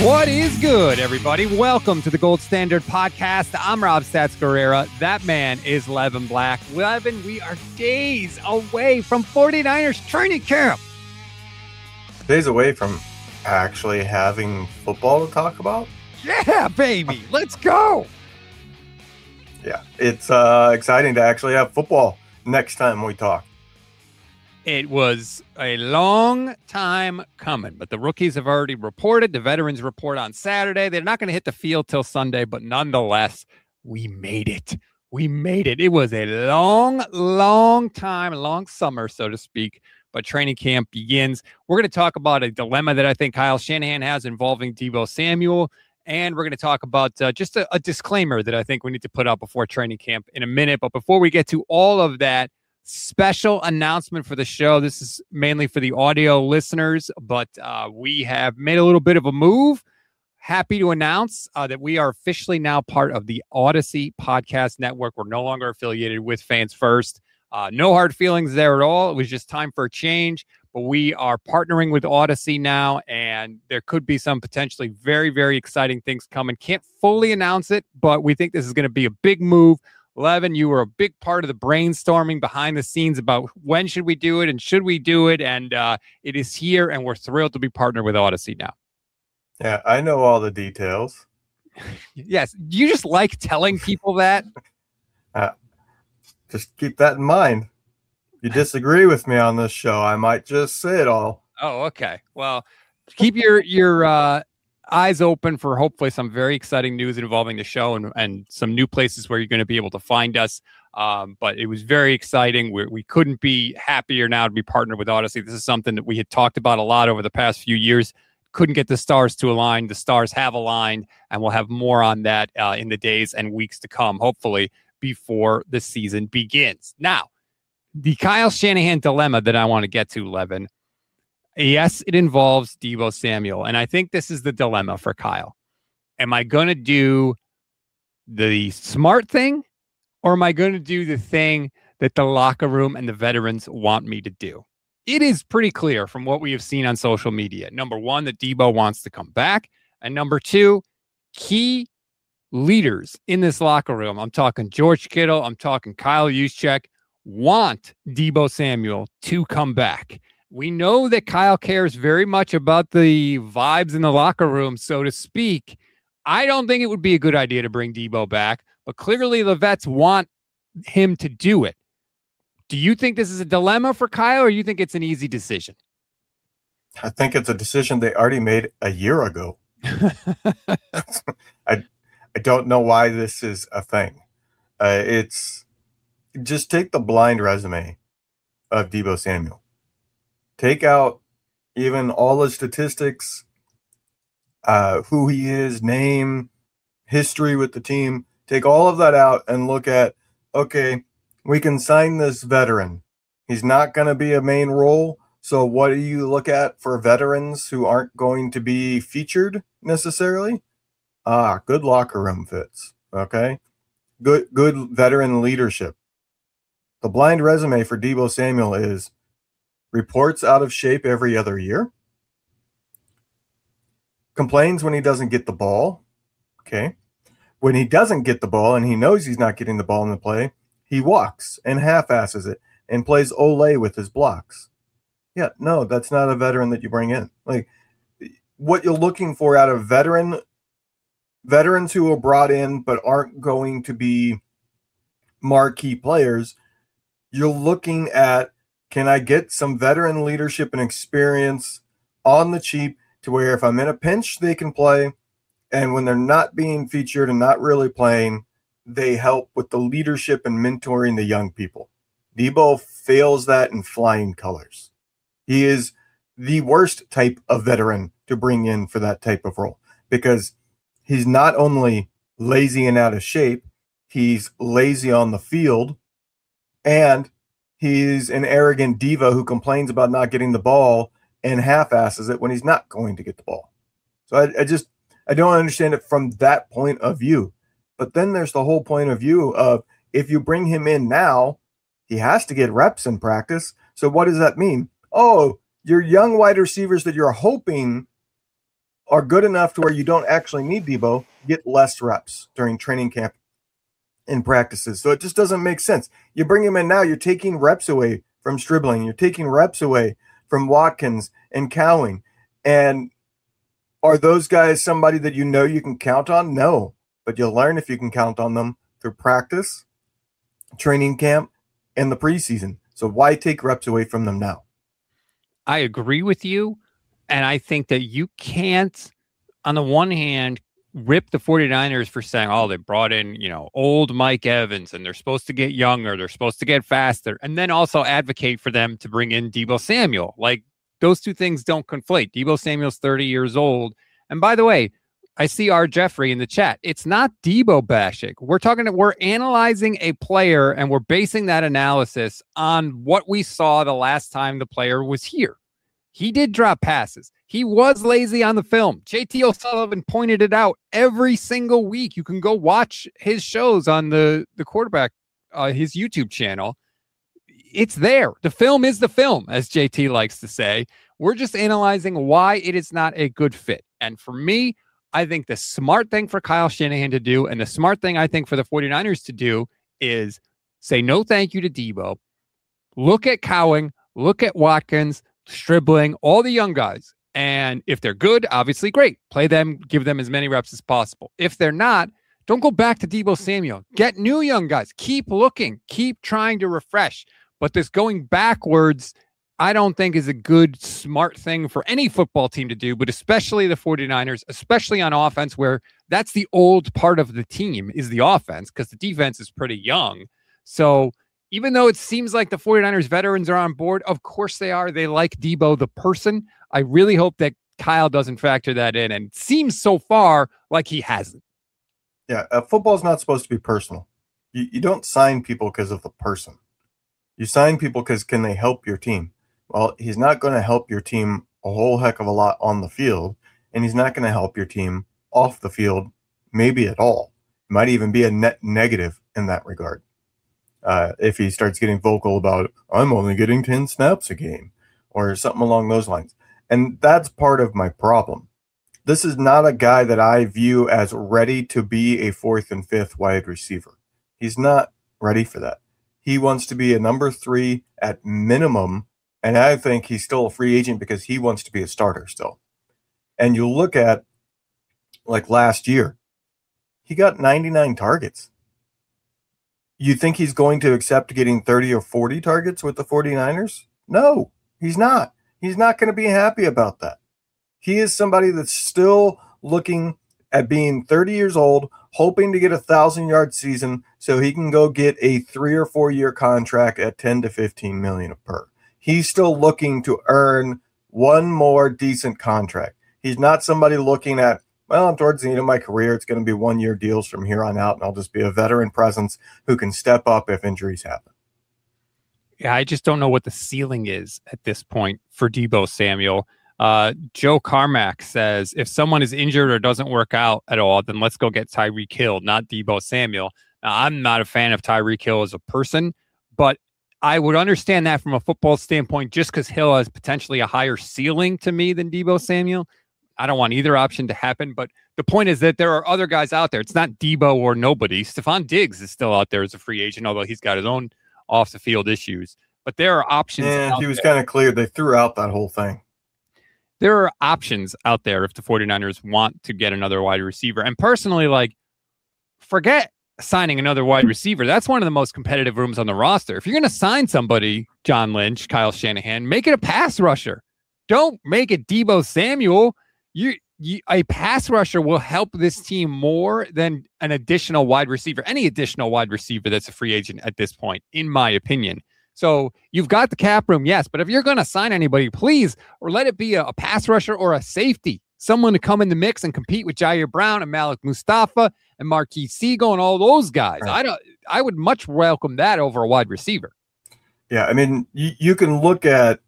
What is good, everybody? Welcome to the Gold Standard Podcast. I'm Rob Stats Guerrera. That man is Levin Black. Levin, we are days away from 49ers training camp. Days away from actually having football to talk about? Yeah, baby. Let's go. Yeah, it's exciting to actually have football next time we talk. It was a long time coming, but the rookies have already reported. The veterans report on Saturday. They're not going to hit the field till Sunday, but nonetheless, we made it. We made it. It was a long time, long summer, so to speak, but training camp begins. We're going to talk about a dilemma that I think Kyle Shanahan has involving Deebo Samuel, and we're going to talk about just a disclaimer that I think we need to put out before training camp in a minute. But before we get to all of that, special announcement for the show. This is mainly for the audio listeners, but we have made a little bit of a move. Happy to announce that we are officially now part of the Odyssey Podcast Network. We're no longer affiliated with Fans First. No hard feelings there at all. It was just time for a change, but we are partnering with Odyssey now, and there could be some potentially very, very exciting things coming. Can't fully announce it, but we think this is going to be a big move. Levin, you were a big part of the brainstorming behind the scenes about when should we do it and should we do it, and it is here, and we're thrilled to be partnered with Odyssey now. Yeah, I know all the details. Yes, you just like telling people that? Just keep that in mind. If you disagree with me on this show, I might just say it all. Oh, okay. Well, keep your eyes open for hopefully some very exciting news involving the show and some new places where you're going to be able to find us. But it was very exciting. We couldn't be happier now to be partnered with Odyssey. This is something that we had talked about a lot over the past few years. Couldn't get the stars to align. The stars have aligned, and we'll have more on that in the days and weeks to come, hopefully before the season begins. Now, the Kyle Shanahan dilemma that I want to get to, Levin. Yes, it involves Deebo Samuel, and I think this is the dilemma for Kyle. Am I going to do the smart thing, or am I going to do the thing that the locker room and the veterans want me to do? It is pretty clear from what we have seen on social media. Number one, that Deebo wants to come back, and number two, key leaders in this locker room, I'm talking George Kittle, I'm talking Kyle Juszczyk, want Deebo Samuel to come back. We know that Kyle cares very much about the vibes in the locker room, so to speak. I don't think it would be a good idea to bring Deebo back, but clearly the vets want him to do it. Do you think this is a dilemma for Kyle, or you think it's an easy decision? I think it's a decision they already made a year ago. I don't know why this is a thing. It's just take the blind resume of Deebo Samuel. Take out even all the statistics, who he is, name, history with the team. Take all of that out and look at, okay, we can sign this veteran. He's not going to be a main role. So what do you look at for veterans who aren't going to be featured necessarily? Good locker room fits. Okay. Good veteran leadership. The blind resume for Deebo Samuel is reports out of shape every other year, complains when he doesn't get the ball. Okay. When he doesn't get the ball and he knows he's not getting the ball in the play, he walks and half-asses it and plays Olay with his blocks. Yeah, no, that's not a veteran that you bring in. Like, what you're looking for out of veterans who are brought in but aren't going to be marquee players, you're looking at, can I get some veteran leadership and experience on the cheap to where if I'm in a pinch, they can play, and when they're not being featured and not really playing, they help with the leadership and mentoring the young people. Deebo fails that in flying colors. He is the worst type of veteran to bring in for that type of role because he's not only lazy and out of shape, he's lazy on the field, and he's an arrogant diva who complains about not getting the ball and half-asses it when he's not going to get the ball. So I don't understand it from that point of view. But then there's the whole point of view of if you bring him in now, he has to get reps in practice. So what does that mean? Oh, your young wide receivers that you're hoping are good enough to where you don't actually need Debo get less reps during training camp and practices. So it just doesn't make sense. You bring him in now, you're taking reps away from Stribling. You're taking reps away from Watkins and Cowing. And are those guys somebody that you know you can count on? No. But you'll learn if you can count on them through practice, training camp, and the preseason. So why take reps away from them now? I agree with you. And I think that you can't, on the one hand, rip the 49ers for saying, oh, they brought in, old Mike Evans and they're supposed to get younger, they're supposed to get faster, and then also advocate for them to bring in Deebo Samuel. Like, those two things don't conflate. Deebo Samuel's 30 years old. And by the way, I see our Jeffrey in the chat. It's not Deebo bashing. We're analyzing a player and we're basing that analysis on what we saw the last time the player was here. He did drop passes. He was lazy on the film. JT O'Sullivan pointed it out every single week. You can go watch his shows on the quarterback, his YouTube channel. It's there. The film is the film, as JT likes to say. We're just analyzing why it is not a good fit. And for me, I think the smart thing for Kyle Shanahan to do, and the smart thing I think for the 49ers to do, is say no thank you to Deebo. Look at Cowing, look at Watkins, Stribling, all the young guys. And if they're good, obviously great. Play them, give them as many reps as possible. If they're not, don't go back to Deebo Samuel. Get new young guys. Keep looking. Keep trying to refresh. But this going backwards, I don't think is a good, smart thing for any football team to do, but especially the 49ers, especially on offense, where that's the old part of the team is the offense, because the defense is pretty young. So even though it seems like the 49ers veterans are on board, of course they are. They like Deebo, the person. I really hope that Kyle doesn't factor that in, and it seems so far like he hasn't. Yeah, football's not supposed to be personal. You don't sign people because of the person. You sign people because can they help your team? Well, he's not going to help your team a whole heck of a lot on the field, and he's not going to help your team off the field, maybe at all. It might even be a net negative in that regard. If he starts getting vocal about, I'm only getting 10 snaps a game, or something along those lines. And that's part of my problem. This is not a guy that I view as ready to be a 4th and 5th wide receiver. He's not ready for that. He wants to be a number 3 at minimum, and I think he's still a free agent because he wants to be a starter still. And you look at, like last year, he got 99 targets. You think he's going to accept getting 30 or 40 targets with the 49ers? No, he's not. He's not going to be happy about that. He is somebody that's still looking at being 30 years old, hoping to get a 1,000-yard season so he can go get a 3 or 4 year contract at 10 to 15 million per. He's still looking to earn one more decent contract. He's not somebody looking at, well, I'm towards the end of my career. It's going to be 1 year deals from here on out, and I'll just be a veteran presence who can step up if injuries happen. Yeah, I just don't know what the ceiling is at this point for Deebo Samuel. Joe Carmack says, if someone is injured or doesn't work out at all, then let's go get Tyreek Hill, not Deebo Samuel. Now, I'm not a fan of Tyreek Hill as a person, but I would understand that from a football standpoint, just because Hill has potentially a higher ceiling to me than Deebo Samuel. I don't want either option to happen, but the point is that there are other guys out there. It's not Deebo or nobody. Stephon Diggs is still out there as a free agent, although he's got his own off-the-field issues. But there are options. Yeah, he was kind of clear. They threw out that whole thing. There are options out there if the 49ers want to get another wide receiver. And personally, forget signing another wide receiver. That's one of the most competitive rooms on the roster. If you're going to sign somebody, John Lynch, Kyle Shanahan, make it a pass rusher. Don't make it Deebo Samuel. A pass rusher will help this team more than an additional wide receiver, any additional wide receiver that's a free agent at this point, in my opinion. So you've got the cap room, yes, but if you're going to sign anybody, please, or let it be a pass rusher or a safety, someone to come in the mix and compete with Jair Brown and Malik Mustafa and Marquise Siegel and all those guys. Right. I would much welcome that over a wide receiver. Yeah, I mean, you can look at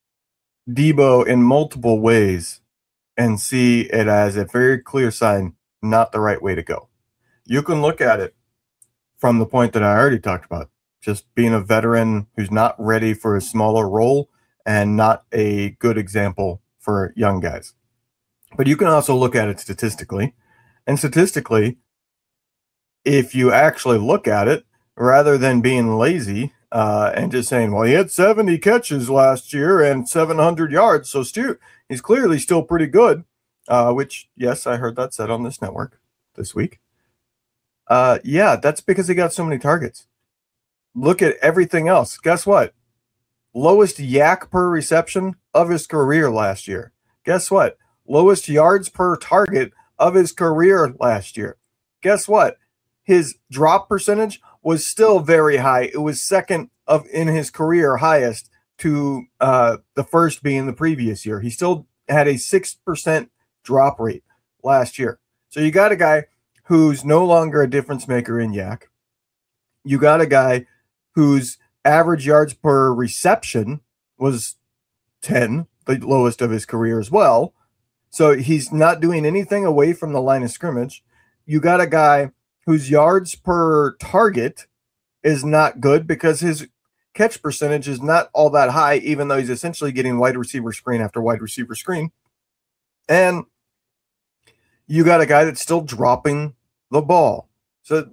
Deebo in multiple ways and see it as a very clear sign, not the right way to go. You can look at it from the point that I already talked about, just being a veteran who's not ready for a smaller role and not a good example for young guys. But you can also look at it statistically. And statistically, if you actually look at it, rather than being lazy and just saying, well, he had 70 catches last year and 700 yards, so he's clearly still pretty good, which, yes, I heard that said on this network this week. Yeah, that's because he got so many targets. Look at everything else. Guess what? Lowest yak per reception of his career last year. Guess what? Lowest yards per target of his career last year. Guess what? His drop percentage was still very high. It was second in his career highest to the first being the previous year. He still had a 6% drop rate last year. So you got a guy who's no longer a difference maker in yak. You got a guy whose average yards per reception was 10, the lowest of his career as well. So he's not doing anything away from the line of scrimmage. You got a guy whose yards per target is not good because his catch percentage is not all that high, even though he's essentially getting wide receiver screen after wide receiver screen. And you got a guy that's still dropping the ball. So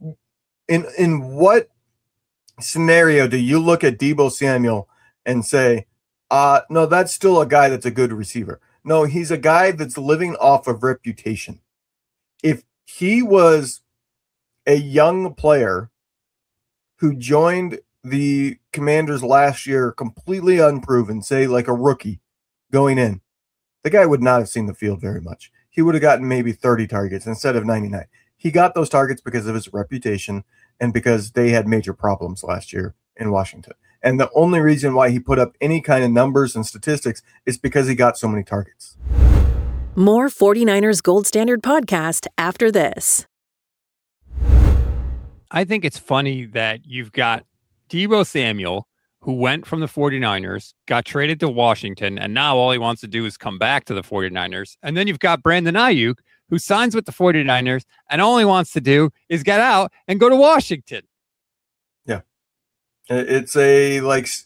in what scenario do you look at Deebo Samuel and say, no, that's still a guy that's a good receiver? No, he's a guy that's living off of reputation. If he was a young player who joined the Commanders last year completely unproven, say like a rookie going in, the guy would not have seen the field very much. He would have gotten maybe 30 targets instead of 99. He got those targets because of his reputation and because they had major problems last year in Washington. And the only reason why he put up any kind of numbers and statistics is because he got so many targets. More 49ers Gold Standard podcast after this. I think it's funny that you've got Deebo Samuel, who went from the 49ers, got traded to Washington, and now all he wants to do is come back to the 49ers. And then you've got Brandon Ayuk, who signs with the 49ers, and all he wants to do is get out and go to Washington. Yeah. It's a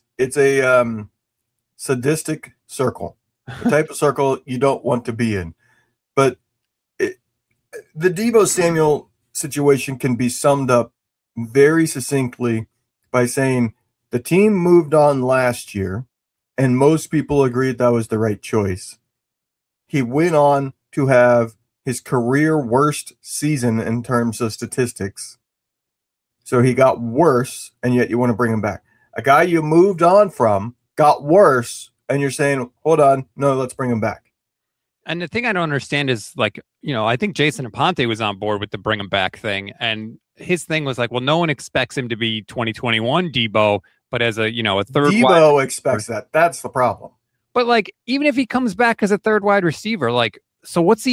sadistic circle, the type of circle you don't want to be in. But the Deebo Samuel situation can be summed up very succinctly by saying the team moved on last year, and most people agreed that was the right choice. He went on to have his career worst season in terms of statistics. So he got worse, and yet you want to bring him back. A guy you moved on from got worse, and you're saying, hold on, no, let's bring him back. And the thing I don't understand is, like, I think Jason Aponte was on board with the bring him back thing. And his thing was like, well, no one expects him to be 2021 Deebo, but as a third Deebo expects that. That's the problem. But like, even if he comes back as a third wide receiver, like, so what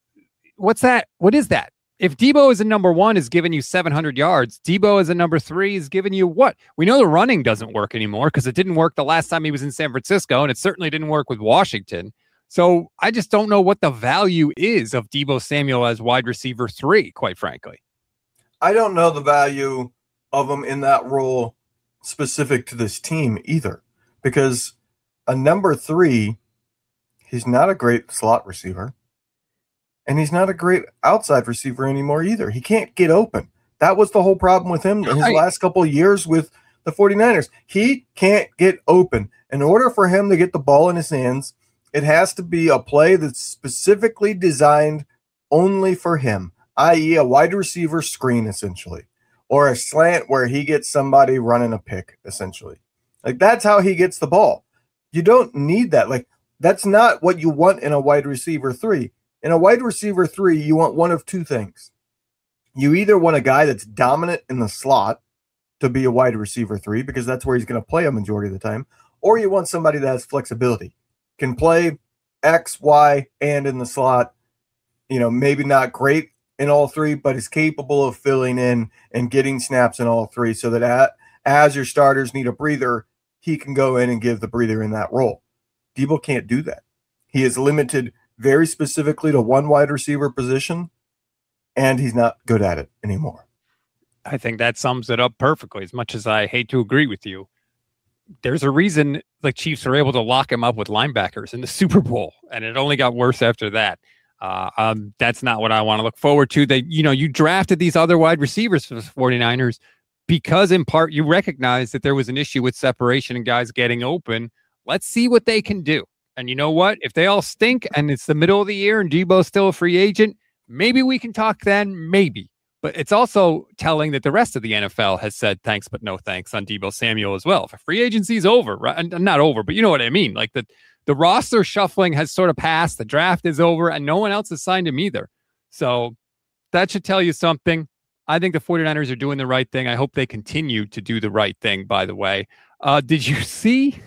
is that? If Deebo is a number one is giving you 700 yards, Deebo as a number three is giving you what? We know the running doesn't work anymore because it didn't work the last time he was in San Francisco, and it certainly didn't work with Washington. So I just don't know what the value is of Deebo Samuel as wide receiver 3, quite frankly. I don't know the value of him in that role specific to this team either, because a number 3, he's not a great slot receiver, and he's not a great outside receiver anymore either. He can't get open. That was the whole problem with him his last couple of years with the 49ers. He can't get open. In order for him to get the ball in his hands, it has to be a play that's specifically designed only for him, i.e. a wide receiver screen, essentially, or a slant where he gets somebody running a pick, essentially. Like, that's how he gets the ball. You don't need that. Like, that's not what you want in a wide receiver 3. In a wide receiver 3, you want one of two things. You either want a guy that's dominant in the slot to be a wide receiver 3, because that's where he's going to play a majority of the time, or you want somebody that has flexibility, can play X, Y, and in the slot, maybe not great in all 3, but is capable of filling in and getting snaps in all 3, so that as your starters need a breather, he can go in and give the breather in that role. Deebo can't do that. He is limited very specifically to one wide receiver position, and he's not good at it anymore. I think that sums it up perfectly, as much as I hate to agree with you. there's a reason the Chiefs were able to lock him up with linebackers in the Super Bowl, and it only got worse after that. That's not what I want to look forward to. You drafted these other wide receivers for the 49ers because in part you recognize that there was an issue with separation and guys getting open. Let's see what they can do. And you know what? If they all stink and it's the middle of the year and Deebo's still a free agent, maybe we can talk then, maybe. But it's also telling that the rest of the NFL has said thanks, but no thanks on Deebo Samuel as well. If free agency is over, right? And not over, but you know what I mean? Like the roster shuffling has sort of passed. The draft is over and no one else has signed him either. So that should tell you something. I think the 49ers are doing the right thing. I hope they continue to do the right thing, by the way. Did you see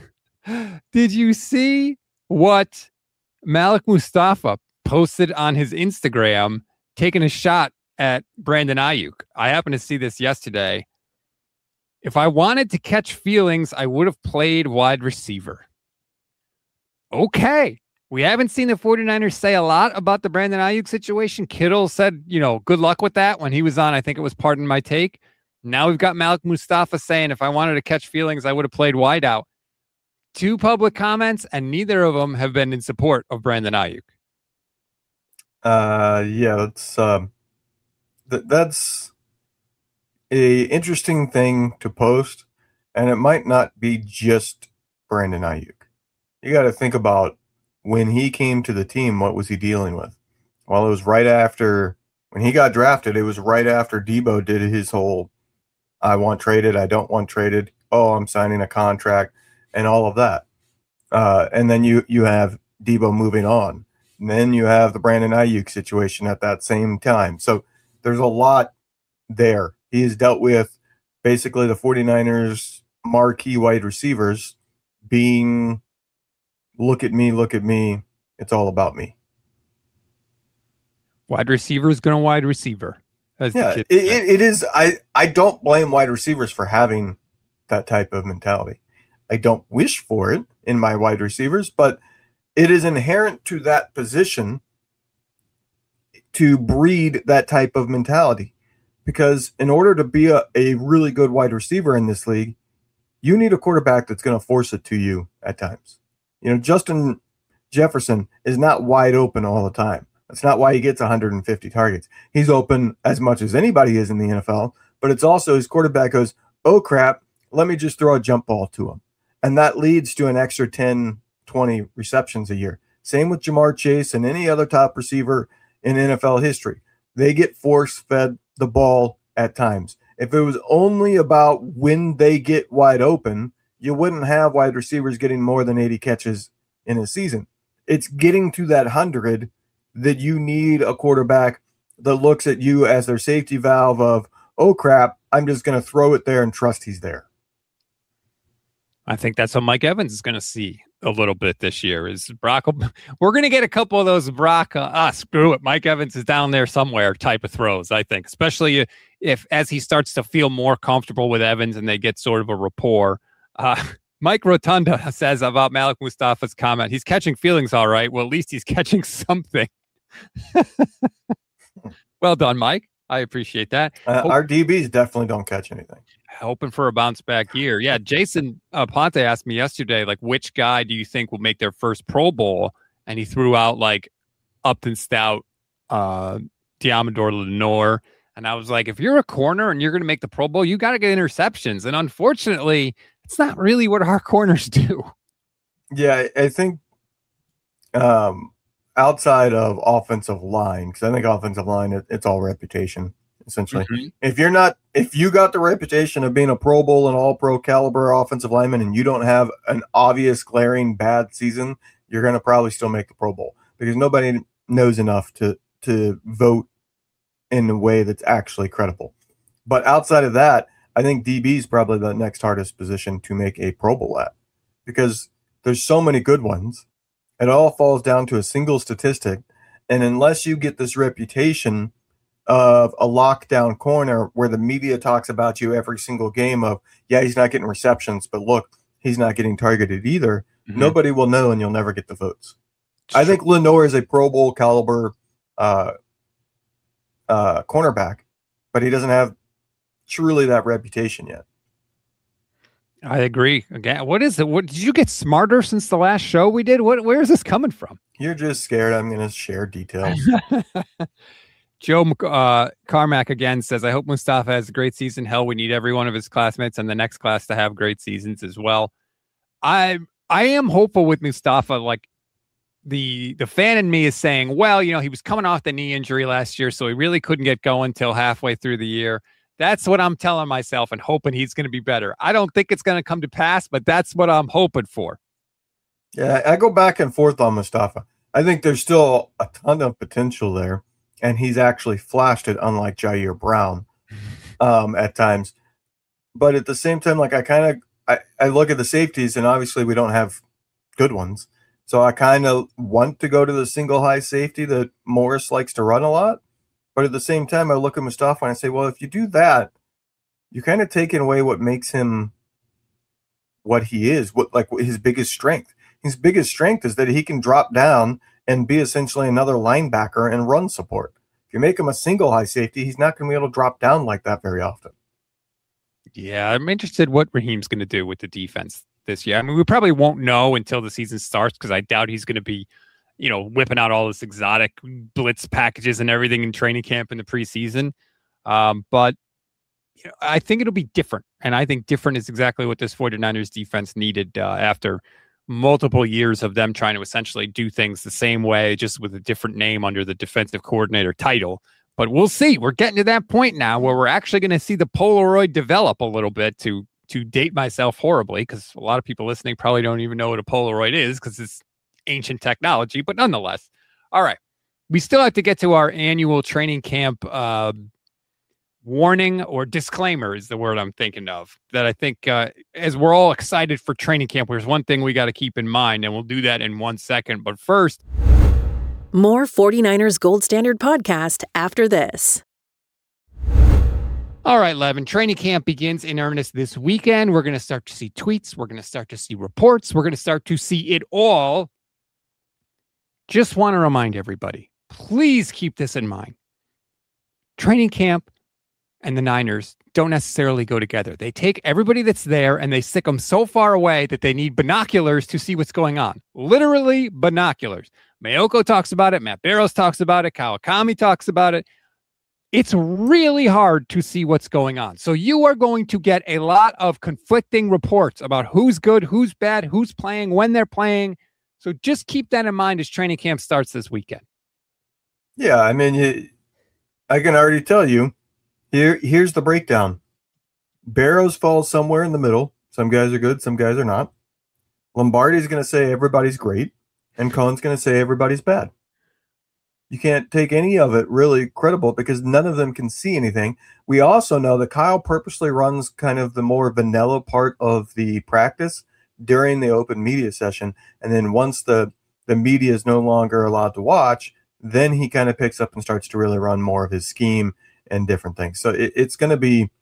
what Malik Mustafa posted on his Instagram taking a shot at Brandon Ayuk? I happened to see this yesterday. If I wanted to catch feelings, I would have played wide receiver. Okay. We haven't seen the 49ers say a lot about the Brandon Ayuk situation. Kittle said, good luck with that when he was on, I think it was Pardon My Take. Now we've got Malik Mustafa saying, if I wanted to catch feelings, I would have played wide out. 2 public comments, and neither of them have been in support of Brandon Ayuk. That's a interesting thing to post, and it might not be just Brandon Ayuk. You got to think about when he came to the team, what was he dealing with? Well, it was right after, when he got drafted, it was right after Deebo did his whole, I want traded, I don't want traded, oh, I'm signing a contract, and all of that. And then you have Deebo moving on. And then you have the Brandon Ayuk situation at that same time. So there's a lot there. He has dealt with basically the 49ers marquee wide receivers being, look at me, it's all about me. Wide receiver is going to wide receiver. Yeah, it is. I don't blame wide receivers for having that type of mentality. I don't wish for it in my wide receivers, but it is inherent to that position to breed that type of mentality. Because in order to be a really good wide receiver in this league, you need a quarterback that's going to force it to you at times. Justin Jefferson is not wide open all the time. That's not why he gets 150 targets. He's open as much as anybody is in the NFL, but it's also his quarterback goes, oh crap, let me just throw a jump ball to him. And that leads to an extra 10, 20 receptions a year. Same with Jamar Chase and any other top receiver in NFL history. They get force-fed the ball at times. If it was only about when they get wide open, you wouldn't have wide receivers getting more than 80 catches in a season. It's getting to that 100 that you need a quarterback that looks at you as their safety valve of, oh crap, I'm just going to throw it there and trust he's there. I think that's what Mike Evans is going to see a little bit this year. Is Brock? We're going to get a couple of those Brock. Screw it. Mike Evans is down there somewhere type of throws. I think, especially if as he starts to feel more comfortable with Evans and they get sort of a rapport. Mike Rotunda says about Malik Mustafa's comment, he's catching feelings all right. Well, at least he's catching something. Well done, Mike. I appreciate that. Our DBs definitely don't catch anything. Hoping for a bounce back year. Yeah, Jason Ponte asked me yesterday, which guy do you think will make their first Pro Bowl? And he threw out Upton Stout, Diamador Lenore. And I was like, if you're a corner and you're going to make the Pro Bowl, you got to get interceptions. And unfortunately, it's not really what our corners do. Yeah, I think outside of offensive line, because I think offensive line, it's all reputation. Essentially, if you got the reputation of being a Pro Bowl and all pro caliber offensive lineman and you don't have an obvious glaring bad season, you're going to probably still make the Pro Bowl because nobody knows enough to vote in a way that's actually credible. But outside of that, I think DB is probably the next hardest position to make a Pro Bowl at because there's so many good ones. It all falls down to a single statistic. And unless you get this reputation of a lockdown corner where the media talks about you every single game of, yeah, he's not getting receptions, but look, he's not getting targeted either. Mm-hmm. Nobody will know and you'll never get the votes. I think Lenore is a Pro Bowl caliber cornerback, but he doesn't have truly that reputation yet. I agree. Again, what is it? What did you get smarter since the last show we did? Where is this coming from? You're just scared I'm going to share details. Joe Carmack again says, I hope Mustafa has a great season. Hell, we need every one of his classmates and the next class to have great seasons as well. I am hopeful with Mustafa. Like the fan in me is saying, well, he was coming off the knee injury last year, so he really couldn't get going till halfway through the year. That's what I'm telling myself and hoping he's going to be better. I don't think it's going to come to pass, but that's what I'm hoping for. Yeah, I go back and forth on Mustafa. I think there's still a ton of potential there, and he's actually flashed it, unlike Jair Brown at times. But at the same time, like I look at the safeties, and obviously we don't have good ones. So I kind of want to go to the single high safety that Morris likes to run a lot. But at the same time, I look at Mustafa and I say, well, if you do that, you're kind of taking away what makes him what he is, what his biggest strength. His biggest strength is that he can drop down and be essentially another linebacker and run support. If you make him a single high safety, he's not going to be able to drop down like that very often. Yeah, I'm interested what Raheem's going to do with the defense this year. I mean, we probably won't know until the season starts because I doubt he's going to be whipping out all this exotic blitz packages and everything in training camp in the preseason. But I think it'll be different. And I think different is exactly what this 49ers defense needed after multiple years of them trying to essentially do things the same way, just with a different name under the defensive coordinator title. But we'll see. We're getting to that point now where we're actually going to see the Polaroid develop a little bit, to date myself horribly, because a lot of people listening probably don't even know what a Polaroid is because it's ancient technology, but nonetheless. All right. We still have to get to our annual training camp warning, or disclaimer is the word I'm thinking of, that I think as we're all excited for training camp, there's one thing we got to keep in mind, and we'll do that in 1 second. But first, more 49ers Gold Standard podcast after this. All right, Levin, training camp begins in earnest this weekend. We're going to start to see tweets. We're going to start to see reports. We're going to start to see it all. Just want to remind everybody, please keep this in mind. Training camp and the Niners don't necessarily go together. They take everybody that's there and they stick them so far away that they need binoculars to see what's going on. Literally binoculars. Mayoko talks about it. Matt Barrows talks about it. Kawakami talks about it. It's really hard to see what's going on. So you are going to get a lot of conflicting reports about who's good, who's bad, who's playing, when they're playing. So just keep that in mind as training camp starts this weekend. Yeah, I mean, I can already tell you, here's the breakdown. Barrows falls somewhere in the middle. Some guys are good, some guys are not. Lombardi's going to say everybody's great, and Cohen's going to say everybody's bad. You can't take any of it really credible because none of them can see anything. We also know that Kyle purposely runs kind of the more vanilla part of the practice during the open media session. And then once the media is no longer allowed to watch, then he kind of picks up and starts to really run more of his scheme and different things. So it's going to be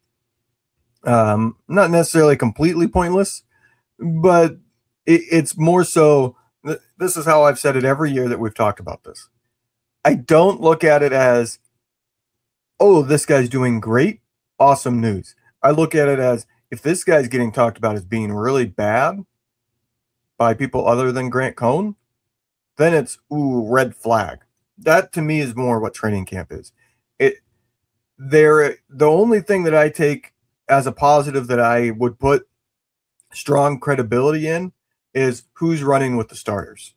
not necessarily completely pointless, but it's more so. This is how I've said it every year that we've talked about this. I don't look at it as, oh, this guy's doing great, awesome news. I look at it as, if this guy's getting talked about as being really bad by people other than Grant Cohn, then it's, ooh, red flag. That to me is more what training camp is. The only thing that I take as a positive that I would put strong credibility in is who's running with the starters.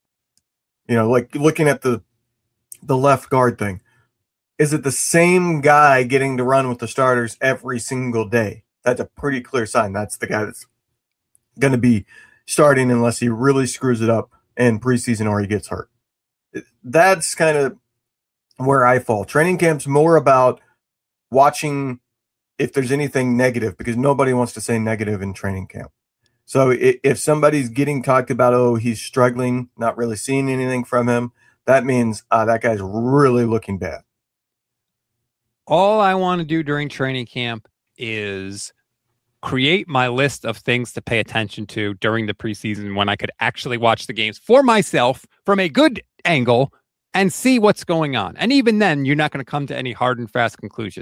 Like looking at the left guard thing. Is it the same guy getting to run with the starters every single day? That's a pretty clear sign. That's the guy that's going to be starting unless he really screws it up in preseason or he gets hurt. That's kind of where I fall. Training camp's more about watching if there's anything negative, because nobody wants to say negative in training camp. So if somebody's getting talked about, oh, he's struggling, not really seeing anything from him, that means that guy's really looking bad. All I want to do during training camp is create my list of things to pay attention to during the preseason when I could actually watch the games for myself from a good angle and see what's going on. And even then, you're not going to come to any hard and fast conclusions.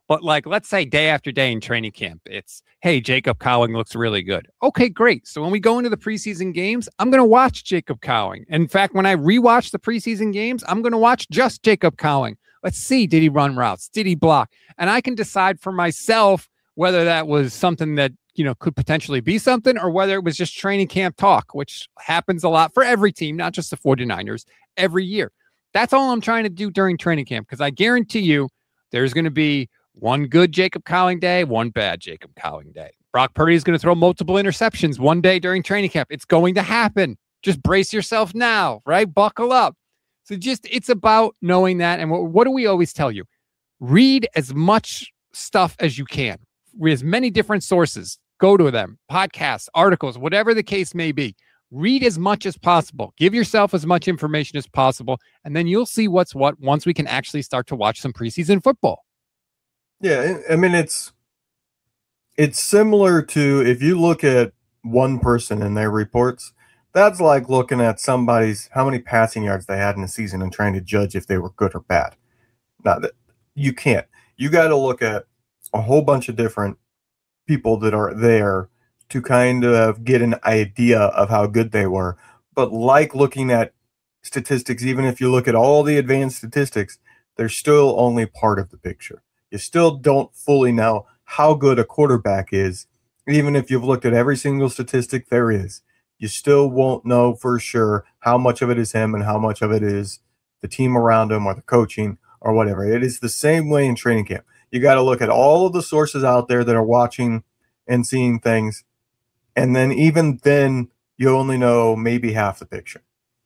But like, let's say day after day in training camp, it's, hey, Jacob Cowing looks really good. Okay, great. So when we go into the preseason games, I'm going to watch Jacob Cowing. In fact, when I rewatch the preseason games, I'm going to watch just Jacob Cowing. Let's see, did he run routes? Did he block? And I can decide for myself whether that was something that, could potentially be something, or whether it was just training camp talk, which happens a lot for every team, not just the 49ers, every year. That's all I'm trying to do during training camp, because I guarantee you there's going to be one good Jacob Cowing day, one bad Jacob Cowing day. Brock Purdy is going to throw multiple interceptions one day during training camp. It's going to happen. Just brace yourself now, right? Buckle up. So it's about knowing that. And what do we always tell you? Read as much stuff as you can. Read as many different sources. Go to them, podcasts, articles, whatever the case may be. Read as much as possible. Give yourself as much information as possible. And then you'll see what's what once we can actually start to watch some preseason football. Yeah, I mean, it's similar to if you look at one person in their reports, that's like looking at somebody's how many passing yards they had in a season and trying to judge if they were good or bad. Now, you can't. You got to look at a whole bunch of different people that are there to kind of get an idea of how good they were. But like looking at statistics, even if you look at all the advanced statistics, they're still only part of the picture. You still don't fully know how good a quarterback is. Even if you've looked at every single statistic there is, you still won't know for sure how much of it is him and how much of it is the team around him or the coaching or whatever. It is the same way in training camp. You got to look at all of the sources out there that are watching and seeing things. And then even then, you only know maybe half the picture.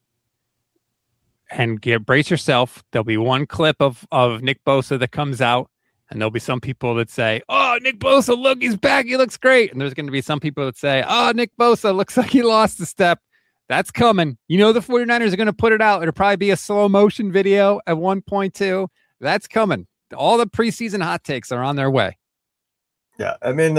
And brace yourself. There'll be one clip of Nick Bosa that comes out. And there'll be some people that say, oh, Nick Bosa, look, he's back. He looks great. And there's going to be some people that say, oh, Nick Bosa looks like he lost a step. That's coming. The 49ers are going to put it out. It'll probably be a slow motion video at 1.2. That's coming. All the preseason hot takes are on their way. Yeah, I mean,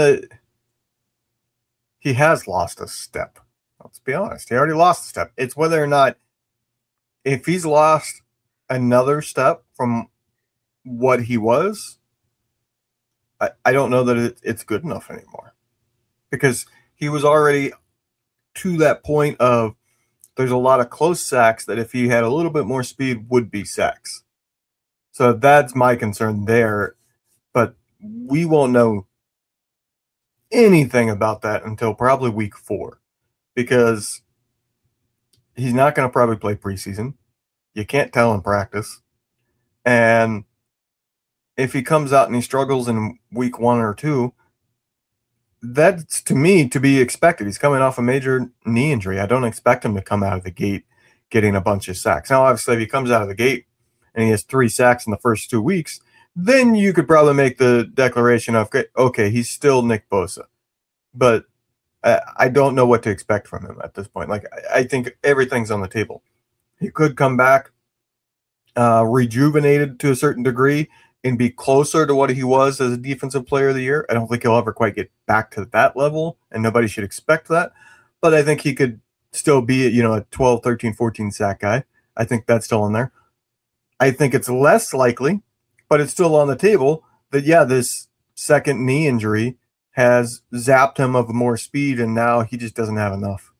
he has lost a step. Let's be honest. He already lost a step. It's whether or not, if he's lost another step from what he was, I don't know that it's good enough anymore, because he was already to that point of there's a lot of close sacks that if he had a little bit more speed would be sacks. So that's my concern there. But we won't know anything about that until probably week 4, because he's not going to probably play preseason. You can't tell in practice. And if he comes out and he struggles in week 1 or 2, that's, to me, to be expected. He's coming off a major knee injury. I don't expect him to come out of the gate getting a bunch of sacks. Now, obviously, if he comes out of the gate and he has 3 sacks in the first 2 weeks, then you could probably make the declaration of, okay, he's still Nick Bosa. But I don't know what to expect from him at this point. Like, I think everything's on the table. He could come back rejuvenated to a certain degree and be closer to what he was as a defensive player of the year. I don't think he'll ever quite get back to that level, and nobody should expect that. But I think he could still be, a 12, 13, 14 sack guy. I think that's still in there. I think it's less likely, but it's still on the table that, this second knee injury has zapped him of more speed, and now he just doesn't have enough.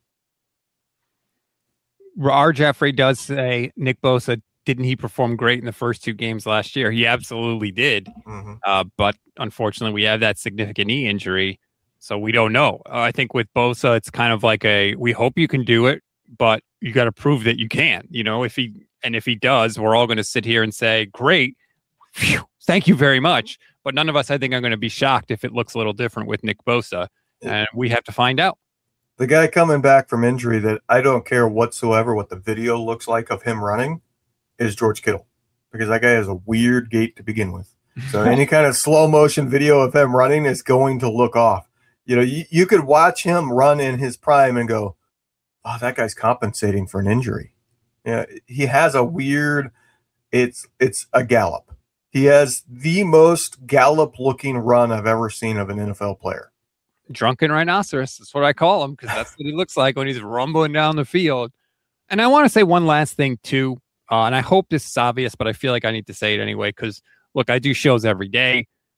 R. Jeffrey does say Nick Bosa, didn't he perform great in the first 2 games last year? He absolutely did. Mm-hmm. But unfortunately, we have that significant knee injury, so we don't know. I think with Bosa, it's kind of like we hope you can do it, but you got to prove that you can. If he does, we're all going to sit here and say, great, phew, thank you very much. But none of us, I think, are going to be shocked if it looks a little different with Nick Bosa, and we have to find out. The guy coming back from injury that I don't care whatsoever what the video looks like of him running is George Kittle, because that guy has a weird gait to begin with. So any kind of slow motion video of him running is going to look off. You could watch him run in his prime and go, oh, that guy's compensating for an injury. He has a weird, it's a gallop. He has the most gallop looking run I've ever seen of an NFL player. Drunken rhinoceros. That's what I call him, because that's what he looks like when he's rumbling down the field. And I want to say one last thing too. And I hope this is obvious, but I feel like I need to say it anyway, because, look, I do shows every day.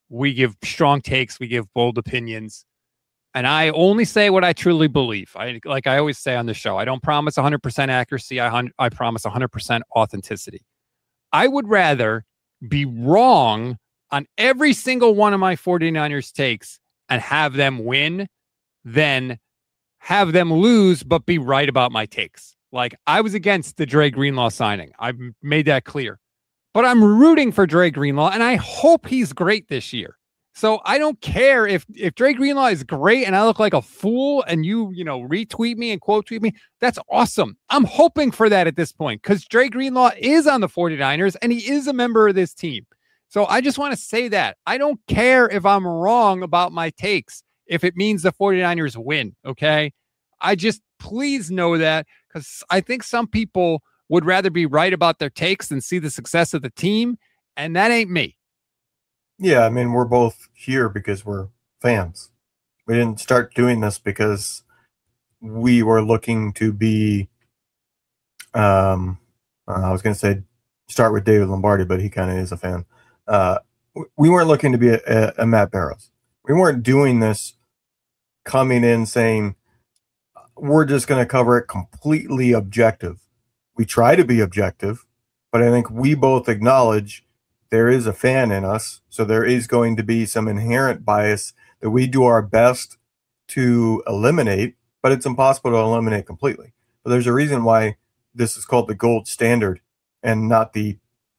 We give strong takes. We give bold opinions. And I only say what I truly believe. Like I always say on the show, I don't promise 100% accuracy. I promise 100% authenticity. I would rather be wrong on every single one of my 49ers takes and have them win than have them lose but be right about my takes. Like, I was against the Dre Greenlaw signing. I've made that clear. But I'm rooting for Dre Greenlaw, and I hope he's great this year. So I don't care if Dre Greenlaw is great and I look like a fool and you retweet me and quote tweet me. That's awesome. I'm hoping for that at this point because Dre Greenlaw is on the 49ers and he is a member of this team. So I just want to say that. I don't care if I'm wrong about my takes if it means the 49ers win, okay? I just please know that because I think some people would rather be right about their takes than see the success of the team, and that ain't me. Yeah, I mean, we're both here because we're fans. We didn't start doing this because we were looking to be, I was going to say start with David Lombardi, but he kind of is a fan. We weren't looking to be a Matt Barrows. We weren't doing this coming in saying, we're just going to cover it completely objective. We try to be objective, but I think we both acknowledge there is a fan in us, so there is going to be some inherent bias that we do our best to eliminate, but it's impossible to eliminate completely. But there's a reason why this is called the gold standard and not the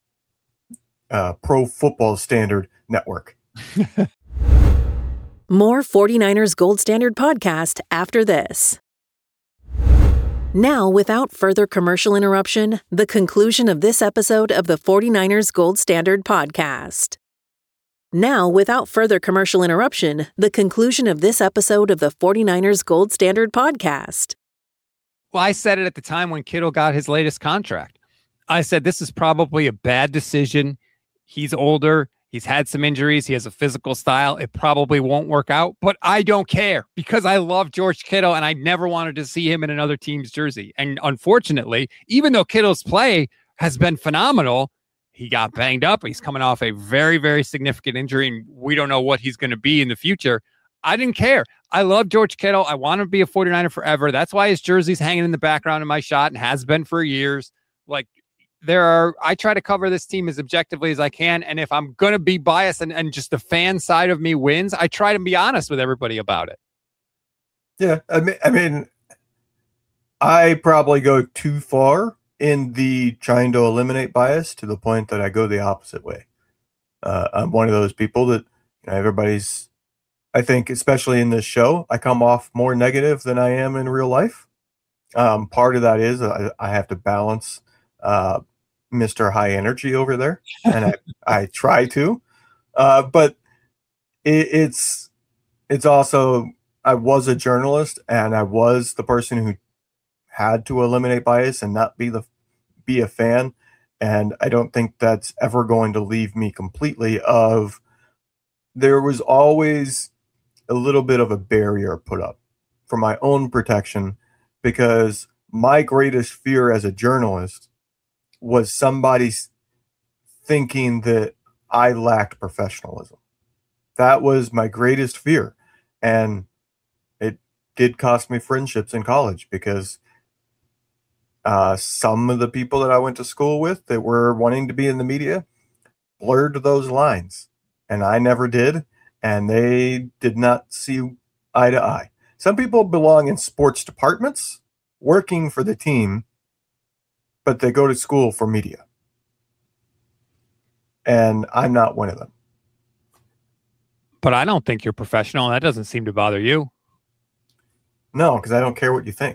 Pro Football Standard Network. More 49ers Gold Standard podcast after this. Now, without further commercial interruption, the conclusion of this episode of the 49ers Gold Standard podcast. Now, without further commercial interruption, the conclusion of this episode of the 49ers Gold Standard podcast. Well, I said it at the time when Kittle got his latest contract. I said, this is probably a bad decision. He's older. He's had some injuries. He has a physical style. It probably won't work out, but I don't care because I love George Kittle and I never wanted to see him in another team's jersey. And unfortunately, even though Kittle's play has been phenomenal, he got banged up. He's coming off a very, very significant injury and we don't know what he's going to be in the future. I didn't care. I love George Kittle. I want him to be a 49er forever. That's why his jersey's hanging in the background of my shot and has been for years. Like, I try to cover this team as objectively as I can. And if I'm going to be biased and just the fan side of me wins, I try to be honest with everybody about it. Yeah. I mean, I probably go too far in the trying to eliminate bias to the point that I go the opposite way. I'm one of those people that everybody's, I think, especially in this show, I come off more negative than I am in real life. Part of that is I have to balance Mr. High Energy over there, and I try to, but it's also, I was a journalist and I was the person who had to eliminate bias and not be a fan, and I don't think that's ever going to leave me completely. There was always a little bit of a barrier put up for my own protection, because my greatest fear as a journalist was somebody thinking that I lacked professionalism. That was my greatest fear. And it did cost me friendships in college because some of the people that I went to school with that were wanting to be in the media blurred those lines. And I never did. And they did not see eye to eye. Some people belong in sports departments working for the team, but they go to school for media. And I'm not one of them. But I don't think you're professional. That doesn't seem to bother you. No, because I don't care what you think.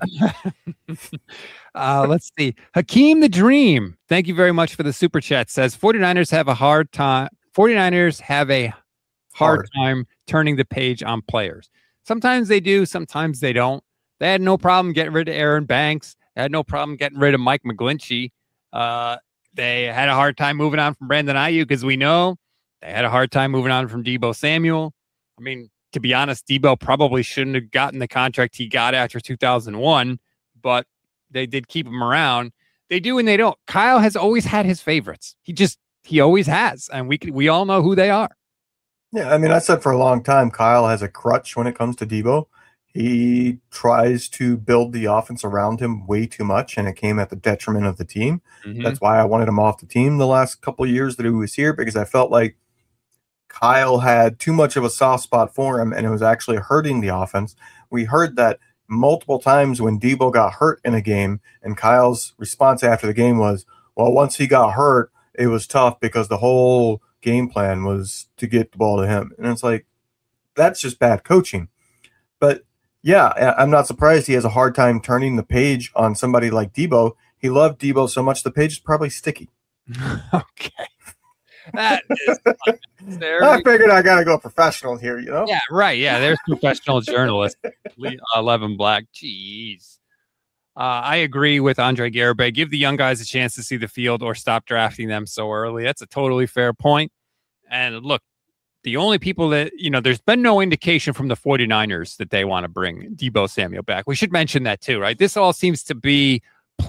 Let's see. Hakeem the Dream, thank you very much for the super chat, says 49ers have a hard time. 49ers have a hard time turning the page on players. Sometimes they do, sometimes they don't. They had no problem getting rid of Aaron Banks. They had no problem getting rid of Mike McGlinchey. They had a hard time moving on from Brandon Ayuk, because we know they had a hard time moving on from Deebo Samuel. I mean, to be honest, Deebo probably shouldn't have gotten the contract he got after 2001, but they did keep him around. They do and they don't. Kyle has always had his favorites. He always has, and we all know who they are. Yeah, I mean, I said for a long time, Kyle has a crutch when it comes to Debo. He tries to build the offense around him way too much, and it came at the detriment of the team. Mm-hmm. That's why I wanted him off the team the last couple of years that he was here, because I felt like Kyle had too much of a soft spot for him, and it was actually hurting the offense. We heard that multiple times when Debo got hurt in a game, and Kyle's response after the game was, well, once he got hurt, it was tough because the whole game plan was to get the ball to him. And it's like, that's just bad coaching. But yeah, I'm not surprised he has a hard time turning the page on somebody like Debo. He loved Debo so much the page is probably sticky. Okay. That is I figured I got to go professional here, you know? Yeah, right. Yeah, there's professional journalist, Levin Black. Jeez. I agree with Andre Garibay. Give the young guys a chance to see the field or stop drafting them so early. That's a totally fair point. And look, the only people that, there's been no indication from the 49ers that they want to bring Deebo Samuel back. We should mention that too, right? This all seems to be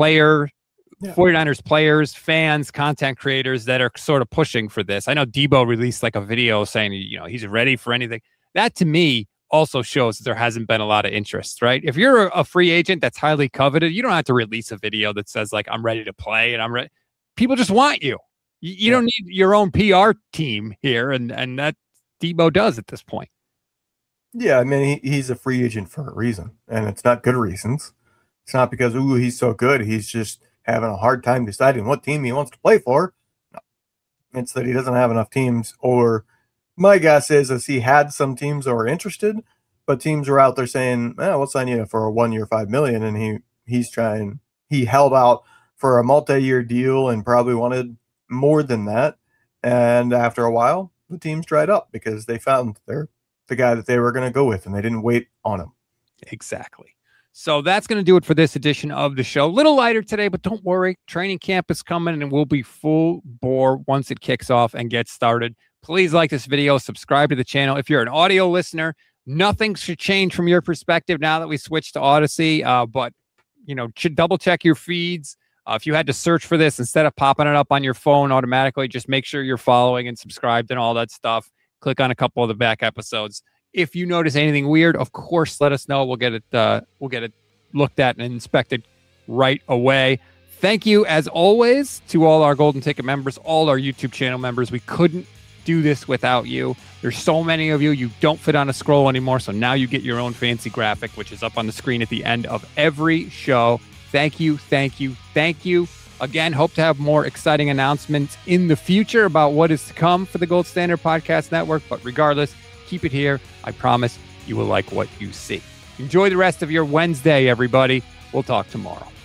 49ers players, fans, content creators that are sort of pushing for this. I know Debo released like a video saying, he's ready for anything. That to me also shows that there hasn't been a lot of interest, right? If you're a free agent that's highly coveted, you don't have to release a video that says like, I'm ready to play and I'm ready. People just want you. You don't need your own PR team here. And that Debo does at this point. Yeah. I mean, he's a free agent for a reason, and it's not good reasons. It's not because, he's so good. He's just having a hard time deciding what team he wants to play for. No. It's that he doesn't have enough teams, or my guess is he had some teams that were interested, but teams are out there saying, we'll sign you for a 1 year, $5 million. And he held out for a multi-year deal and probably wanted more than that. And after a while, the teams dried up because they found the guy that they were going to go with, and they didn't wait on him. Exactly. So that's going to do it for this edition of the show. A little lighter today, but don't worry. Training camp is coming and we'll be full bore once it kicks off and gets started. Please like this video, subscribe to the channel. If you're an audio listener, nothing should change from your perspective now that we switched to Odyssey. But should double check your feeds. If you had to search for this, instead of popping it up on your phone automatically, just make sure you're following and subscribed and all that stuff. Click on a couple of the back episodes. If you notice anything weird, of course, let us know. We'll get it looked at and inspected right away. Thank you, as always, to all our Golden Ticket members, all our YouTube channel members. We couldn't do this without you. There's so many of you. You don't fit on a scroll anymore, so now you get your own fancy graphic, which is up on the screen at the end of every show. Thank you, thank you, thank you. Again, hope to have more exciting announcements in the future about what is to come for the Gold Standard Podcast Network. But regardless, keep it here. I promise you will like what you see. Enjoy the rest of your Wednesday, everybody. We'll talk tomorrow.